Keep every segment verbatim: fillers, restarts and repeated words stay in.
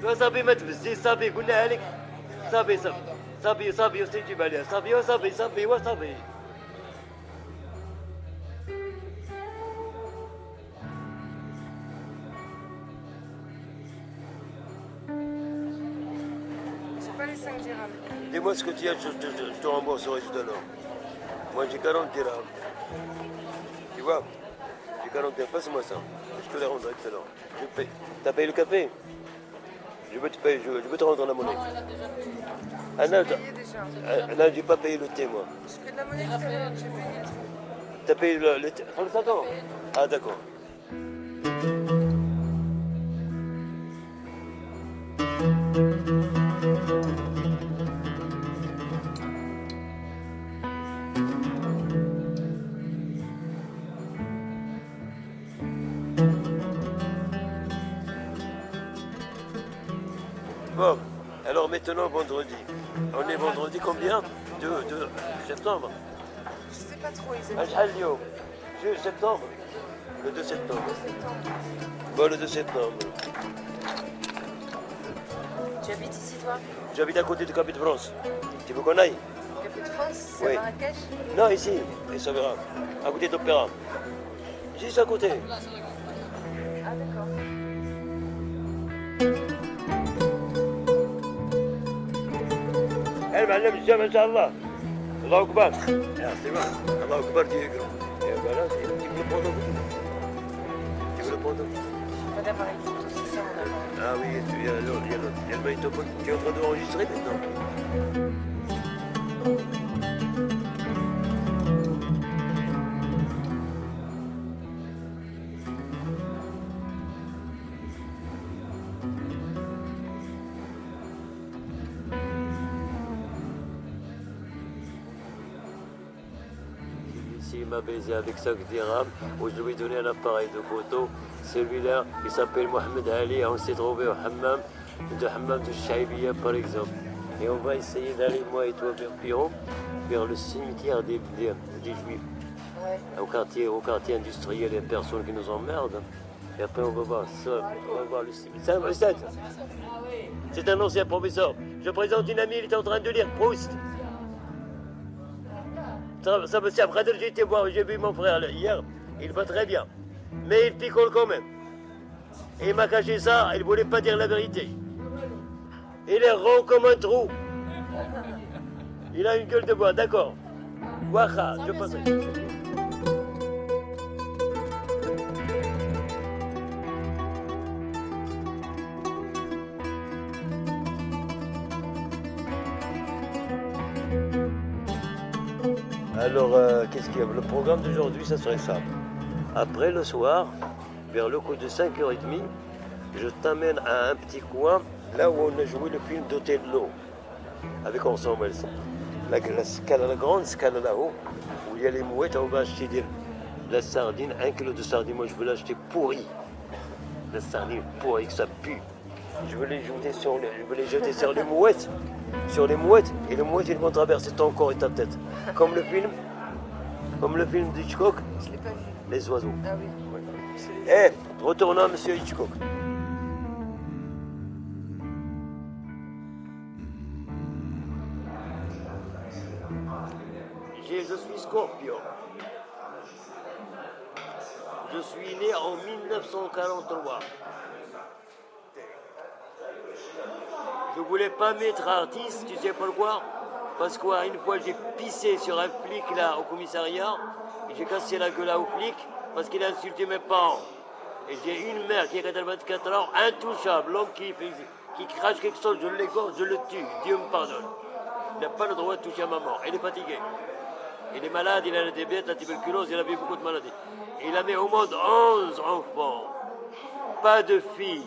صافي ما تفزي صافي قلناها لك صافي صافي صافي صافي وسيدي عليها صافي وصافي صافي وصافي. J'ai pas les cinq dirhams. Dis-moi ce que tu as, je te, je te rembourse au reste de l'or. Moi j'ai quarante dirhams. Tu vois, j'ai quarante dirhams, passe-moi ça. Je te les rendrai tout à l'heure. Je paye. T'as payé le café? Je veux te payer, je, je veux te rendre la monnaie. Ah non, J'ai payé déjà. ah, non, j'ai pas payé le thé moi. J'ai pris de la monnaie tout à l'heure, j'ai payé le truc. T'as payé le, le thé? D'accord. Ah d'accord. Bon, alors maintenant vendredi. On est vendredi combien? deux septembre. Je sais pas trop, ils Ah, aiment. شحال اليوم؟ deux septembre. Le deux septembre. Bon, le deux septembre. Tu habites ici, toi? J'habite à côté du Café de France. Tu veux qu'on aille? Café de France, c'est Oui. à Marrakech? Non, ici, et ça verra. À côté d'Opéra. Juste à côté. Ah, d'accord. المعلم الجامع ان شاء الله. الله اكبر. يا سيما الله اكبر تيقرا. يا بلا tu veux le prendre? Tu veux le prendre? Pas d'appareil photo, c'est ça mon appareil. Ah oui, tu- il y a le, il y a le, il y a le magnétophone. Tu es en train d'enregistrer maintenant? Il m'a baisé avec cinq dirhams, où je lui ai donné un appareil de photo. Celui-là, il s'appelle Mohamed Ali. On s'est trouvé au hammam, de hammam de Chaïbia par exemple. Et on va essayer d'aller, moi et toi, vers Piron, vers le cimetière des, des, des Juifs. Ouais. Au quartier, au quartier industriel, il y a personne qui nous emmerde. Et après, on va voir ça, on va voir le cimetière. C'est un, c'est un ancien professeur. Je présente une amie, il est en train de lire Proust. Ça, ça me sert. Après, j'ai été voir, j'ai vu mon frère là, hier, il va très bien. Mais il picole quand même. Et il m'a caché ça, il ne voulait pas dire la vérité. Il est rond comme un trou. Il a une gueule de bois, d'accord. Waha, je passerai. Alors, euh, qu'est-ce qu'il y a? Le programme d'aujourd'hui, ça serait ça. Après, le soir, vers le coup de cinq heures trente, je t'amène à un petit coin, là où on a joué le film d'Othello, avec Orson Welles. La, la, scale, la grande scale là-haut, où il y a les mouettes, on va acheter des, la sardine, un kilo de sardine, moi je veux l'acheter pourri. La sardine pourrie, que ça pue. Je veux les jeter sur les, je veux les jeter sur les mouettes. Sur les mouettes, et les mouettes, ils vont traverser ton corps et ta tête. Comme le film, comme le film d'Hitchcock, Je l'ai pas vu. Les oiseaux. Ah oui. Eh, retournons à Monsieur Hitchcock. Je suis Scorpion. Je suis né en mille neuf cent quarante-trois. Je voulais pas mettre artiste, tu sais pourquoi? Parce qu'une fois j'ai pissé sur un flic là au commissariat, et j'ai cassé la gueule au flic parce qu'il a insulté mes parents. Et j'ai une mère qui a quatre-vingt-quatre ans, intouchable, l'homme qui, qui crache quelque chose, je l'égorge, je le tue, Dieu me pardonne. Il n'a pas le droit de toucher à maman, elle est fatiguée. Il est malade, il a le diabète, la tuberculose, il avait beaucoup de maladies. Il avait au monde onze enfants, pas de filles.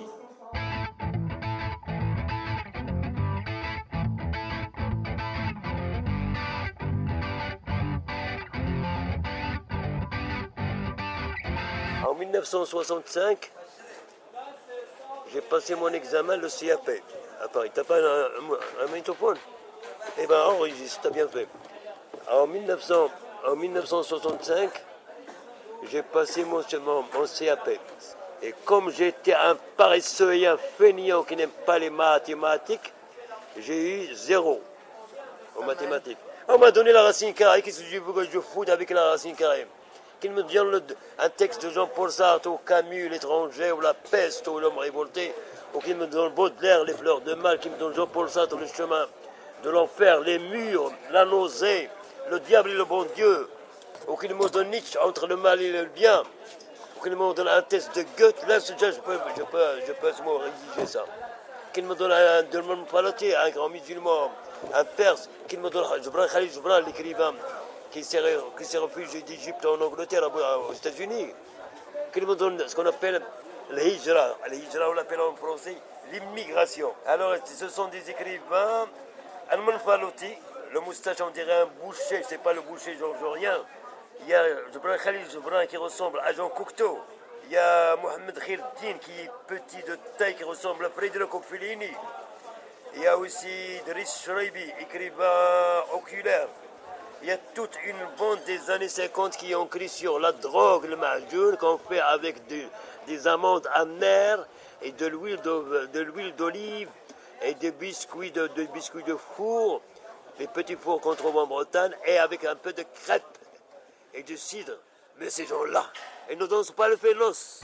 En mille neuf cent soixante-cinq, j'ai passé mon examen, le C A P, à Paris. T'as pas un, un, un magnétophone? Eh bien, enregistre, t'as bien fait. En, mille neuf cents, en mille neuf cent soixante-cinq, j'ai passé mon, mon, mon C A P. Et comme j'étais un paresseux et un fainéant qui n'aime pas les mathématiques, j'ai eu zéro aux mathématiques. On m'a donné la racine carrée, qu'est-ce que je veux que je foute avec la racine carrée? Qu'il me donne le, un texte de Jean-Paul Sartre, ou Camus, l'étranger, ou la peste, ou l'homme révolté, ou qu'il me donne Baudelaire, les fleurs de mal, qu'il me donne Jean-Paul Sartre, le chemin de l'enfer, les murs, la nausée, le diable et le bon Dieu, ou qu'il me donne Nietzsche, entre le mal et le bien, ou qu'il me donne un test de Goethe, là, déjà, je peux, je peux, je peux rédiger ça. Qu'il me donne un Delmon Palatier, un grand musulman, un perse, qu'il me donne Gibran Khalil Gibran, l'écrivain, qui s'est, qui s'est réfugié d'Égypte en Angleterre, aux États-Unis, qu'il me donne ce qu'on appelle le hijra. Le hijra, on l'appelle en français l'immigration. Alors, ce sont des écrivains. Alman Faloti, le moustache, on dirait un boucher, c'est pas le boucher georgien. Il y a Gibran Khalil Gibran qui ressemble à Jean Cocteau. Il y a Mohamed Khaireddine qui est petit de taille, qui ressemble à Federico Fellini. Il y a aussi Driss Shreibi, écrivain oculaire. Il y a toute une bande des années cinquante qui ont écrit sur la drogue, le mahjour, qu'on fait avec de, des amandes amères et de l'huile de, de l'huile d'olive et des biscuits de, de biscuits de four, les petits fours qu'on trouve en Bretagne, et avec un peu de crêpes et du cidre. Mais ces gens-là, ils ne dansent pas le félos.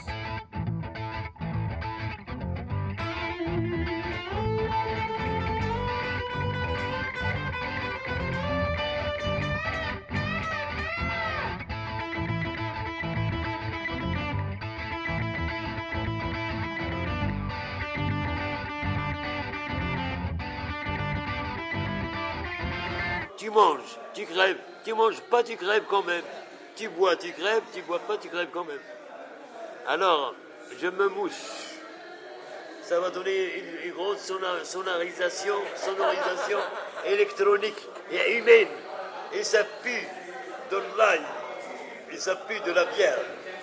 Tu manges, tu crèves, tu manges pas, tu crèves quand même. Tu bois, tu crèves, tu bois pas, tu crèves quand même. Alors, je me mouche. Ça va donner une, une grande sonor, sonorisation, sonorisation électronique et humaine. Et ça pue de l'ail. Et ça pue de la bière.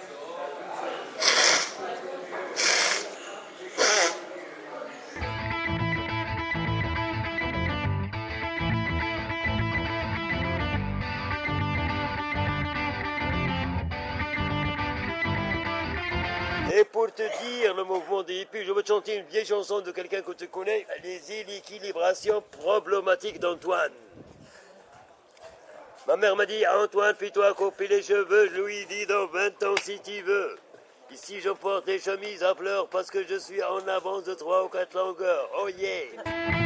Et pour te dire le mouvement des hippies, je veux te chanter une vieille chanson de quelqu'un que tu connais, les équilibrations problématiques d'Antoine. Ma mère m'a dit, Antoine, fais-toi couper les cheveux, je lui dis dans vingt ans si tu veux. Ici je porte des chemises à fleurs parce que je suis en avance de trois ou quatre longueurs. Oh yeah!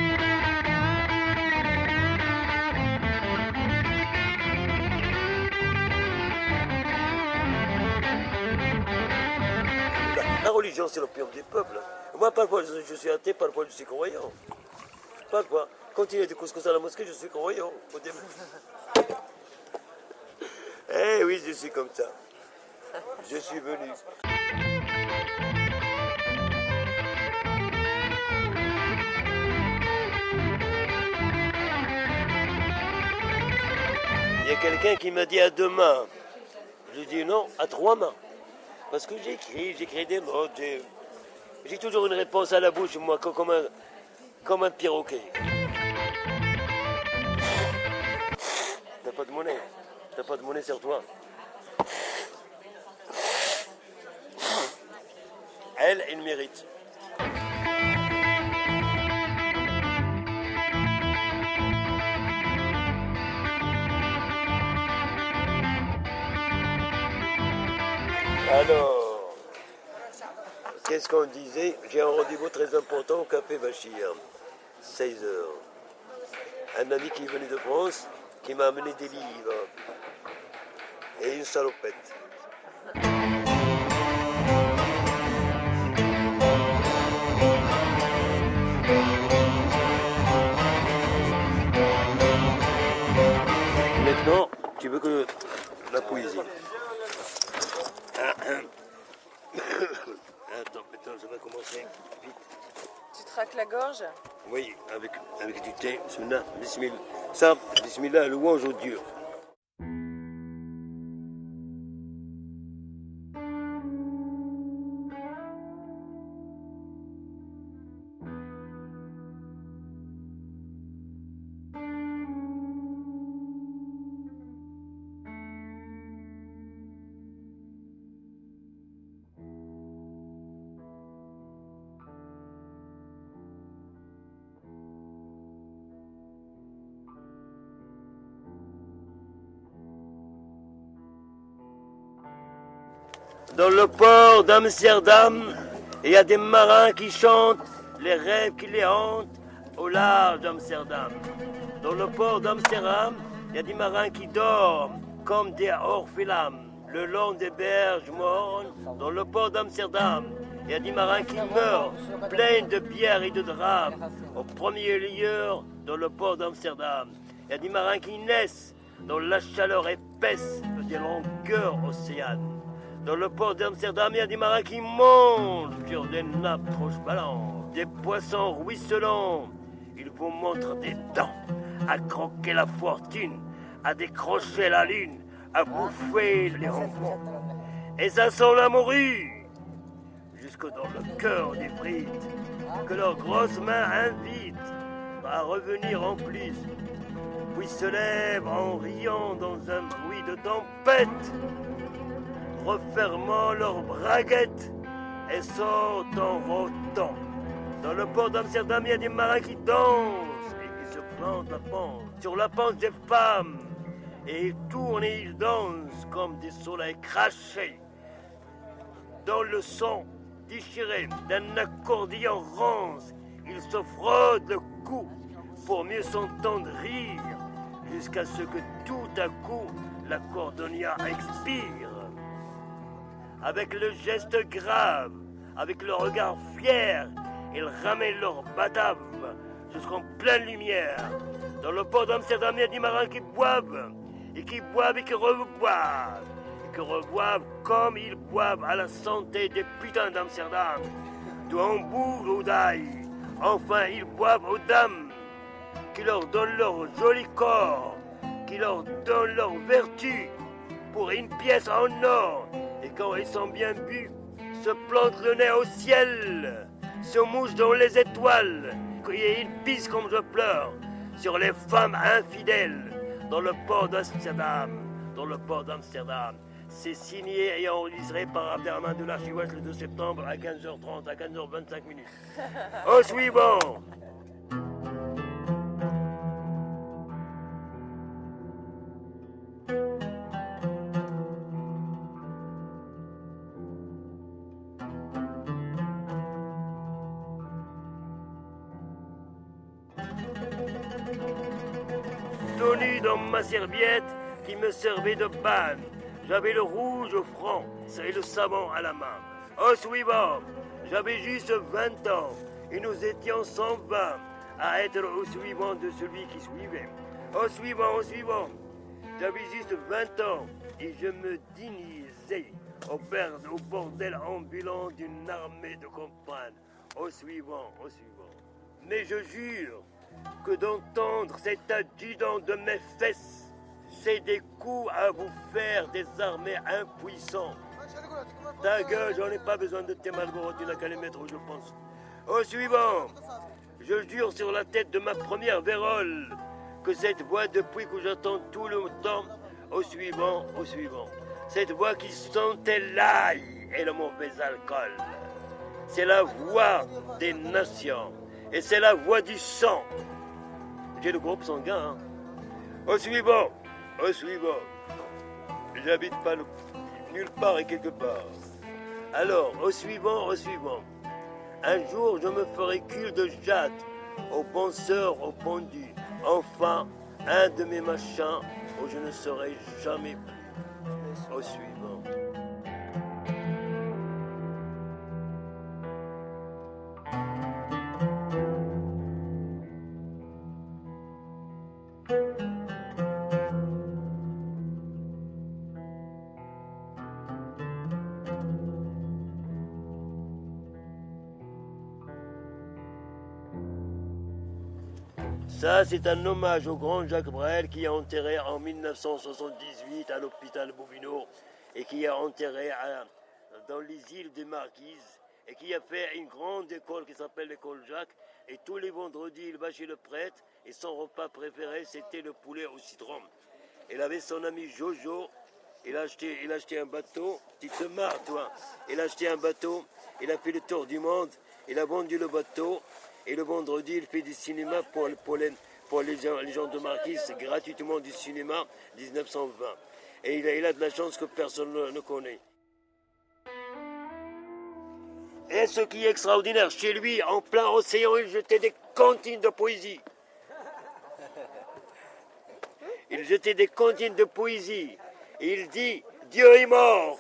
La religion, c'est l'opium du peuple. Moi, parfois, je, je suis athée, parfois, je suis croyant. Parfois, quand il y a du couscous à la mosquée, je suis croyant. Eh oui, je suis comme ça. Je suis venu. Il y a quelqu'un qui m'a dit à deux mains. Je dis non, à trois mains. Parce que j'écris, j'écris des notes, j'ai, j'ai toujours une réponse à la bouche, moi, comme un, comme un perroquet. T'as pas de monnaie, t'as pas de monnaie sur toi. Elle, elle mérite. Alors, qu'est-ce qu'on disait? J'ai un rendez-vous très important au Café Bachir, seize heures. Un ami qui est venu de France, qui m'a amené des livres et une salopette. Maintenant, tu veux que la poésie. Attends, maintenant je vais commencer vite. Tu te racles la gorge? Oui, avec, avec du thé, bismillah, bismillah. Ça, bismillah, louange au Dieu. Dans le port d'Amsterdam, il y a des marins qui chantent les rêves qui les hantent au large d'Amsterdam. Dans le port d'Amsterdam, il y a des marins qui dorment comme des orphelins le long des berges mornes. Dans le port d'Amsterdam, il y a des marins qui meurent pleins de bière et de drames au premier lieu dans le port d'Amsterdam. Il y a des marins qui naissent dans la chaleur épaisse des longueurs océanes. Dans le port d'Amsterdam, il y a des marins qui montent sur des nappes transparentes, des poissons ruisselants. Ils vous montrent des dents, à croquer la fortune, à décrocher la lune, à bouffer les ronfons. Et ça sent la morue, jusque dans le cœur des frites, que leurs grosses mains invitent à revenir en plus, puis se lèvent en riant dans un bruit de tempête, refermant leurs braguettes et sortent en rotant. Dans le port d'Amsterdam, il y a des marins qui dansent et qui se plantent la panse sur la panse des femmes. Et ils tournent et ils dansent comme des soleils crachés dans le son déchiré d'un accordéon rance. Ils se frottent le cou pour mieux s'entendre rire, jusqu'à ce que tout à coup l'accordéon expire. Avec le geste grave, avec le regard fier, ils ramènent leur badave jusqu'en pleine lumière. Dans le port d'Amsterdam, il y a des marins qui boivent, et qui boivent et qui reboivent, et qui reboivent comme ils boivent à la santé des putains d'Amsterdam, de Hambourg ou d'Aï. Enfin, ils boivent aux dames, qui leur donnent leur joli corps, qui leur donnent leur vertu pour une pièce en or. Et quand ils sont bien bu, se plantent le nez au ciel, se mouchent dans les étoiles, et ils pissent comme je pleure sur les femmes infidèles dans le port d'Amsterdam. Dans le port d'Amsterdam. C'est signé et enregistré par Abderrahmane de l'Archiouest le deux septembre à quinze heures trente, à quinze heures vingt-cinq minutes. Au suivant. Tenu dans ma serviette qui me servait de panne. J'avais le rouge au front et le savon à la main. Au suivant, j'avais juste vingt ans et nous étions cent vingt à être au suivant de celui qui suivait. Au suivant, au suivant, j'avais juste vingt ans et je me dignisais au, au bordel ambulant d'une armée de campagne. Au suivant, au suivant. Mais je jure que d'entendre cet adjudant de mes fesses, c'est des coups à vous faire des armées impuissants. Ta gueule, j'en ai pas besoin de tes Marlboro, tu n'as qu'à les mettre où je pense. Au suivant, je jure sur la tête de ma première vérole que cette voix depuis que j'entends tout le temps, au suivant, au suivant, cette voix qui sentait l'ail et le mauvais alcool, c'est la voix des nations. Et c'est la voix du sang. J'ai le groupe sanguin. Hein. Au suivant, au suivant. J'habite pas le... nulle part et quelque part. Alors, au suivant, au suivant. Un jour, je me ferai cul de jatte, au penseur, au pendu. Enfin, un de mes machins où je ne serai jamais plus. Au suivant. Ça, c'est un hommage au grand Jacques Brel qui est enterré en mille neuf cent soixante-dix-huit à l'hôpital Bobino et qui est enterré à, dans les îles des Marquises et qui a fait une grande école qui s'appelle l'école Jacques. Et tous les vendredis, il va chez le prêtre et son repas préféré, c'était le poulet au citron. Il avait son ami Jojo, il a acheté, il a acheté un bateau, tu te marres toi, il a acheté un bateau, il a fait le tour du monde, il a vendu le bateau. Et le vendredi, il fait du cinéma pour, pour, les, pour les, gens, les gens de Marquise, c'est gratuitement du cinéma mille neuf cent vingt. Et il a, il a de la chance que personne ne, ne connaît. Et ce qui est extraordinaire, chez lui, en plein océan, il jetait des comptines de poésie. Il jetait des comptines de poésie. Et il dit, Dieu est mort.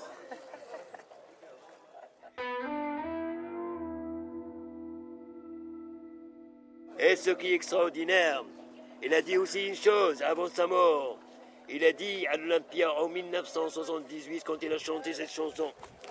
Et ce qui est extraordinaire, il a dit aussi une chose avant sa mort. Il a dit à l'Olympia en mille neuf cent soixante-dix-huit, quand il a chanté cette chanson,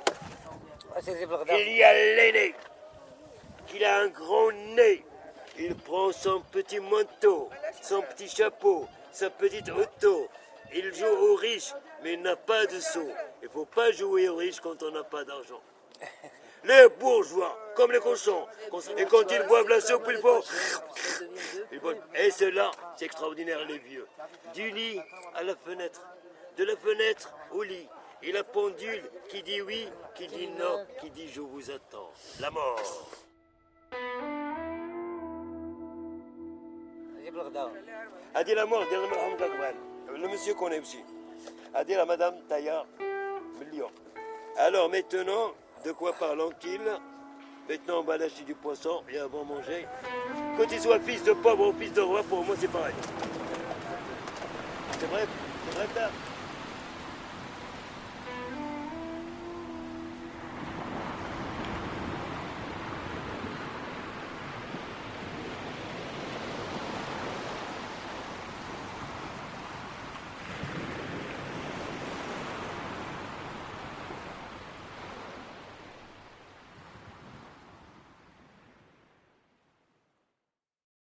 il y a l'aîné, qu'il a un grand nez. Il prend son petit manteau, son petit chapeau, sa petite auto. Il joue aux riches, mais il n'a pas de sous. Il ne faut pas jouer aux riches quand on n'a pas d'argent. Les bourgeois, comme les cochons, et quand ils boivent la soupe, ils boivent. Et cela, c'est extraordinaire, les vieux. Du lit à la fenêtre, de la fenêtre au lit. Et la pendule qui dit oui, qui dit non, qui dit je vous attends. La mort. A dit la mort, le monsieur qu'on est aussi. A dit la madame Taillard, million. Alors maintenant, de quoi parlons-ils? Maintenant, on va lâcher du poisson et avant manger. Quand il soit fils de pauvre ou fils de roi, pour moi, c'est pareil. C'est vrai, c'est vrai, là.